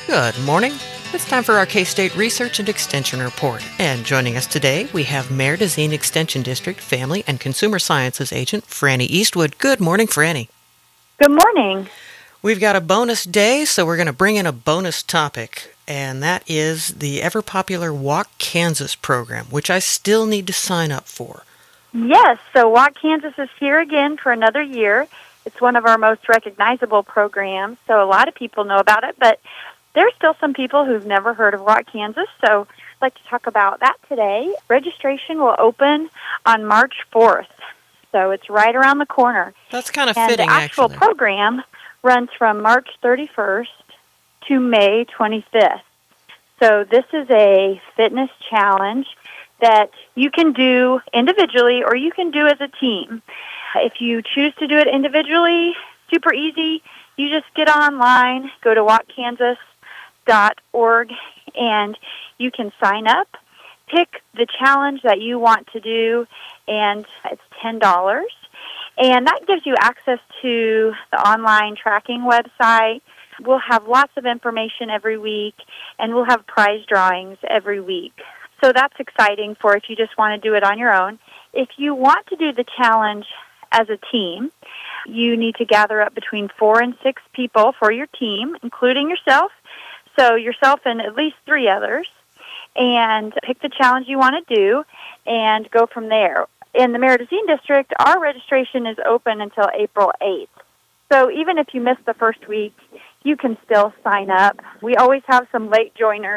Good morning. It's time for our K-State Research and Extension Report. And joining us today, we have Mare-Dezine Extension District Family and Consumer Sciences Agent Franny Eastwood. Good morning, Franny. Good morning. We've got a bonus day, so we're going to bring in a bonus topic, and that is the ever-popular Walk Kansas program, which I still need to sign up for. Yes, so Walk Kansas is here again for another year. It's one of our most recognizable programs, so a lot of people know about it, but there's still some people who've never heard of Walk Kansas, so I'd like to talk about that today. Registration will open on March 4th, so it's right around the corner. That's kind of and fitting, the actual actually. program runs from March 31st to May 25th. So this is a fitness challenge that you can do individually or you can do as a team. If you choose to do it individually, super easy. You just get online, go to walkkansas.org, and you can sign up. Pick the challenge that you want to do, and it's $10. And that gives you access to the online tracking website. We'll have lots of information every week, and we'll have prize drawings every week. So that's exciting for if you just want to do it on your own. If you want to do the challenge as a team, you need to gather up between 4 and 6 people for your team, including yourself. So yourself and at least 3 others. And pick the challenge you want to do and go from there. In the Mare-Dezine District, our registration is open until April 8th. So even if you miss the first week, you can still sign up. We always have some late joiners,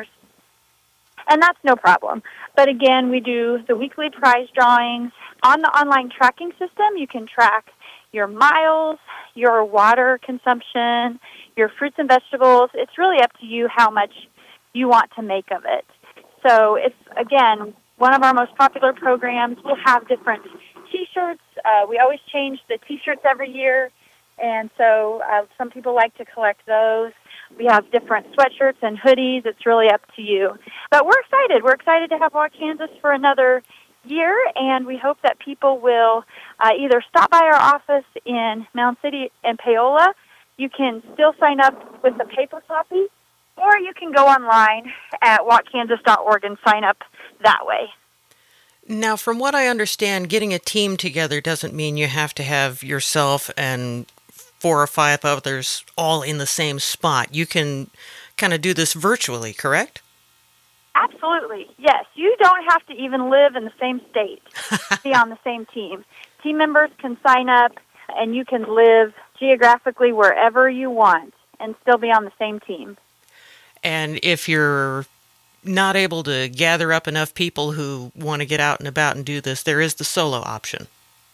and that's no problem. But again, we do the weekly prize drawings. On the online tracking system, you can track your miles, your water consumption, your fruits and vegetables. It's really up to you how much you want to make of it. So it's, again, one of our most popular programs. We'll have different T-shirts. We always change the T-shirts every year, and so some people like to collect those. We have different sweatshirts and hoodies. It's really up to you. But we're excited. We're excited to have Walk Kansas for another year, and we hope that people will either stop by our office in Mound City and Paola. You can still sign up with a paper copy, or you can go online at walkkansas.org and sign up that way. Now, from what I understand, getting a team together doesn't mean you have to have yourself and 4 or 5 others all in the same spot. You can kind of do this virtually, correct? Absolutely, yes. You don't have to even live in the same state to be on the same team. Team members can sign up, and you can live geographically wherever you want and still be on the same team. And if you're not able to gather up enough people who want to get out and about and do this, there is the solo option.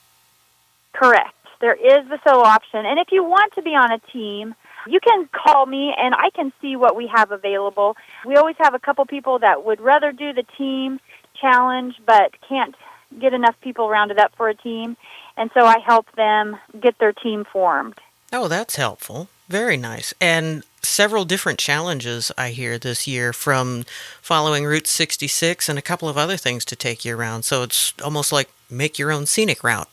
Correct. There is the solo option. And if you want to be on a team, you can call me and I can see what we have available. We always have a couple people that would rather do the team challenge but can't get enough people rounded up for a team. And so I help them get their team formed. Oh, that's helpful. Very nice. And several different challenges I hear this year, from following Route 66 and a couple of other things to take you around. So it's almost like make your own scenic route.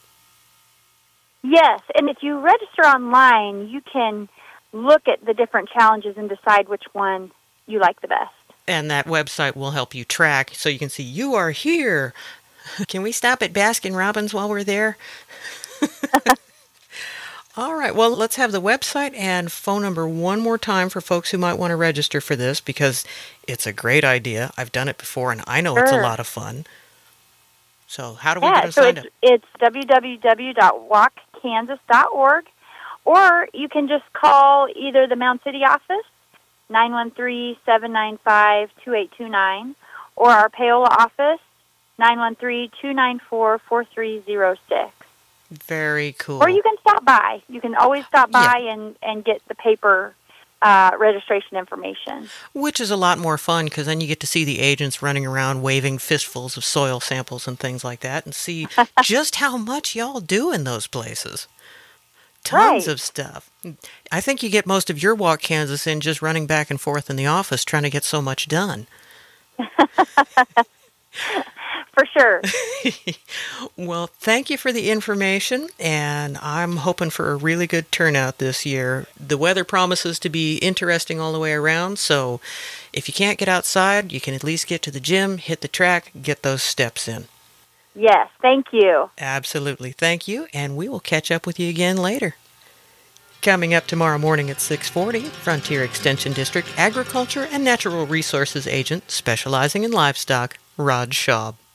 Yes, and if you register online, you can look at the different challenges and decide which one you like the best. And that website will help you track so you can see you are here. Can we stop at Baskin-Robbins while we're there? All right, well, let's have the website and phone number one more time for folks who might want to register for this, because it's a great idea. I've done it before, and I know It's a lot of fun. So how do we get signed up? It's www.walkkansas.org, or you can just call either the Mound City office, 913-795-2829, or our Paola office, 913-294-4306. Very cool. Or you can stop by. You can always stop by and get the paper registration information. Which is a lot more fun, because then you get to see the agents running around waving fistfuls of soil samples and things like that, and see just how much y'all do in those places. Tons of stuff. I think you get most of your Walk Kansas in just running back and forth in the office trying to get so much done. for sure. Well, thank you for the information, and I'm hoping for a really good turnout this year. The weather promises to be interesting all the way around, so if you can't get outside, you can at least get to the gym, hit the track, get those steps in. Yes, thank you. Absolutely. Thank you, and we will catch up with you again later. Coming up tomorrow morning at 6:40, Frontier Extension District Agriculture and Natural Resources Agent specializing in livestock, Rod Schaub.